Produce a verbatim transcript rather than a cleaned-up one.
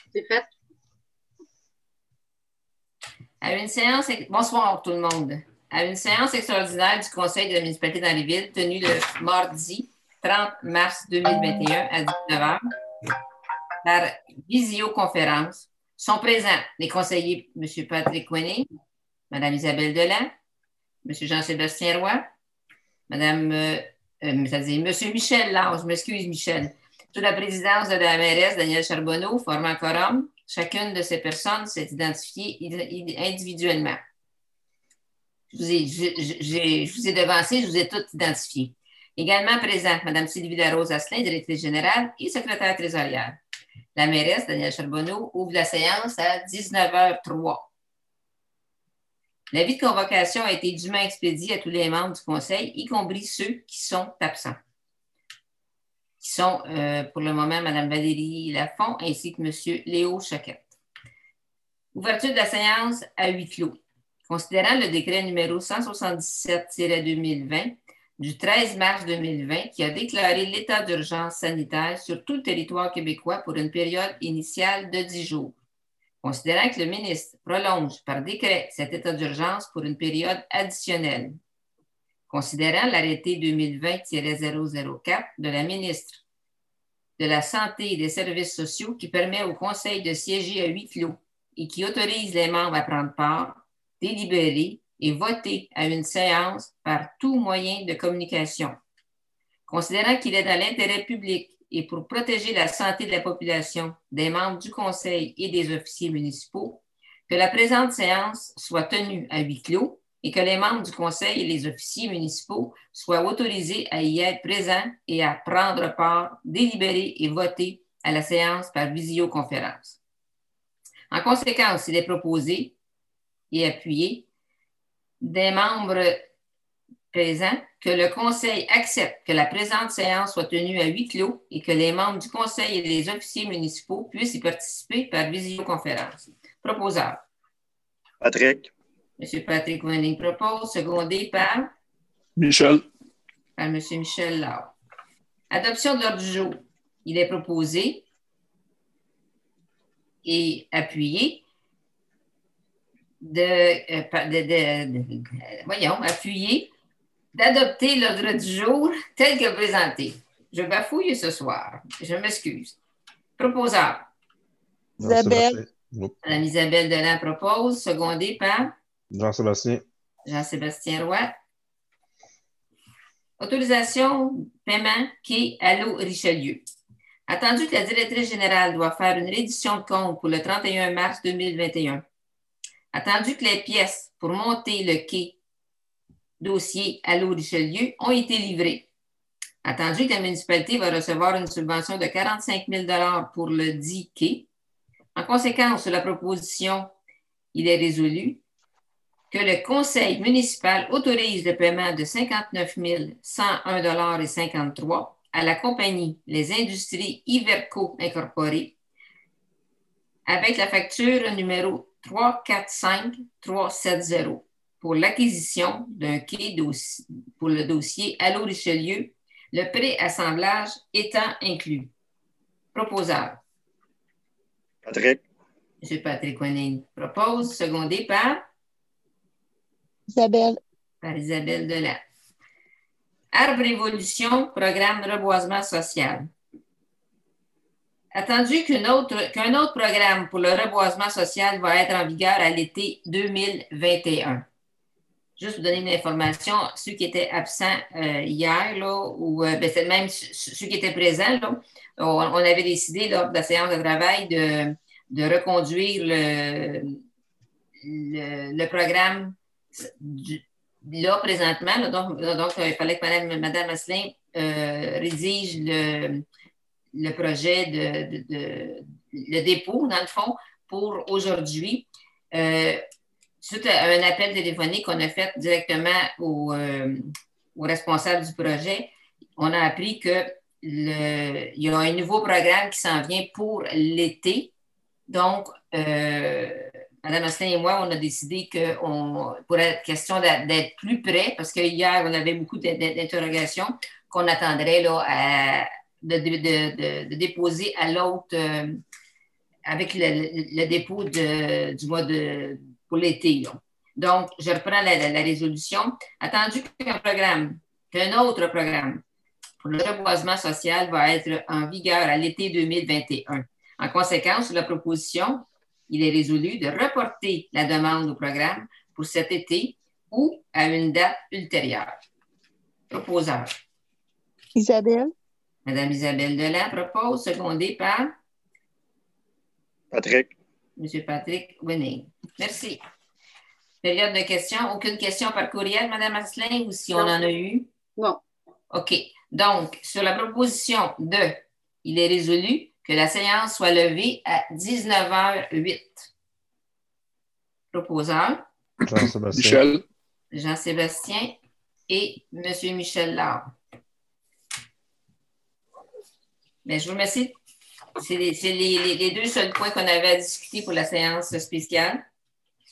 C'est fait. À une séance, bonsoir tout le monde. À une séance extraordinaire du Conseil de la municipalité d'Henryville tenue le mardi trente mars deux mille vingt et un à dix-neuf heures par visioconférence sont présents les conseillers M. Patrick Winning, Mme Isabelle Delan, M. Jean-Sébastien Roy, Mme, euh, euh, c'est-à-dire M. Michel Lange, je m'excuse Michel, sous la présidence de la mairesse Danielle Charbonneau, formant quorum. Chacune de ces personnes s'est identifiée individuellement. Je vous ai, je, je, je vous ai devancé, je vous ai toutes identifiées. Également présente Mme Sylvie Larose Asselin, directrice générale et secrétaire trésorière. La mairesse Danielle Charbonneau ouvre la séance à dix-neuf heures zéro trois. L'avis de convocation a été dûment expédié à tous les membres du Conseil, y compris ceux qui sont absents, qui sont euh, pour le moment Mme Valérie Lafont ainsi que M. Léo Choquette. Ouverture de la séance à huis clos. Considérant le décret numéro cent soixante-dix-sept deux mille vingt du treize mars deux mille vingt qui a déclaré l'état d'urgence sanitaire sur tout le territoire québécois pour une période initiale de dix jours. Considérant que le ministre prolonge par décret cet état d'urgence pour une période additionnelle. Considérant l'arrêté deux mille vingt zéro zéro quatre de la ministre de la Santé et des Services sociaux qui permet au Conseil de siéger à huis clos et qui autorise les membres à prendre part, délibérer et voter à une séance par tout moyen de communication. Considérant qu'il est dans l'intérêt public et pour protéger la santé de la population, des membres du Conseil et des officiers municipaux, que la présente séance soit tenue à huis clos et que les membres du Conseil et les officiers municipaux soient autorisés à y être présents et à prendre part, délibérer et voter à la séance par visioconférence. En conséquence, il est proposé et appuyé des membres présents que le Conseil accepte que la présente séance soit tenue à huis clos et que les membres du Conseil et les officiers municipaux puissent y participer par visioconférence. Proposeur. Patrick. M. Patrick Winning propose, secondé par Michel. Par M. Michel Laure. Adoption de l'ordre du jour. Il est proposé et appuyé de, de, de, de, de voyons, appuyé d'adopter l'ordre du jour tel que présenté. Je bafouille ce soir. Je m'excuse. Proposeur. Isabelle. Mme Isabelle Delan propose, secondée par Jean-Sébastien. Jean-Sébastien Roy. Autorisation paiement quai Allô Richelieu. Attendu que la directrice générale doit faire une reddition de compte pour le trente et un mars deux mille vingt et un. Attendu que les pièces pour monter le quai dossier Allô Richelieu ont été livrées. Attendu que la municipalité va recevoir une subvention de quarante-cinq mille dollars pour le dit quai. En conséquence, sur la proposition, il est résolu que le conseil municipal autorise le paiement de cinquante-neuf mille cent un dollars et cinquante-trois à la compagnie Les Industries Iverco Incorporées avec la facture numéro trois quatre cinq trois sept zéro pour l'acquisition d'un quai pour le dossier Allô Richelieu, le pré-assemblage étant inclus. Proposeur. Patrick. M. Patrick Winning propose, secondé par Isabelle. Par Isabelle Delan. Arbre Évolution, programme de reboisement social. Attendu qu'un autre, qu'un autre programme pour le reboisement social va être en vigueur à l'été deux mille vingt et un. Juste pour donner une information, ceux qui étaient absents euh, hier, là, ou euh, ben, même ceux qui étaient présents, là, on, on avait décidé lors de la séance de travail de, de reconduire le, le, le programme du, là présentement. Là, donc, donc, il fallait que Mme, Mme Asselin euh, rédige le, le projet de, de, de le dépôt, dans le fond, pour aujourd'hui. Euh, Suite à un appel téléphonique qu'on a fait directement au, euh, au responsable du projet, on a appris que le, il y a un nouveau programme qui s'en vient pour l'été. Donc, euh, Mme Asselin et moi, on a décidé que on, pour la question d'être plus près, parce que hier, on avait beaucoup d'interrogations, qu'on attendrait là, à, de, de, de, de déposer à l'autre euh, avec le, le, le dépôt de, du mois de pour l'été. Donc, je reprends la, la, la résolution. Attendu qu'un programme, qu'un autre programme pour le reboisement social va être en vigueur à l'été deux mille vingt et un. En conséquence, sur la proposition, il est résolu de reporter la demande au programme pour cet été ou à une date ultérieure. Proposeur. Isabelle. Madame Isabelle Delan propose, secondée par Patrick. Monsieur Patrick Winning. Merci. Période de questions. Aucune question par courriel, Madame Asselin, ou si on en a eu? Non. OK. Donc, sur la proposition de, il est résolu que la séance soit levée à dix-neuf heures huit. Proposeur. Jean-Sébastien. Michel. Jean-Sébastien et M. Michel Lard. Mais je vous remercie. C'est les, les, les deux seuls points qu'on avait à discuter pour la séance spéciale.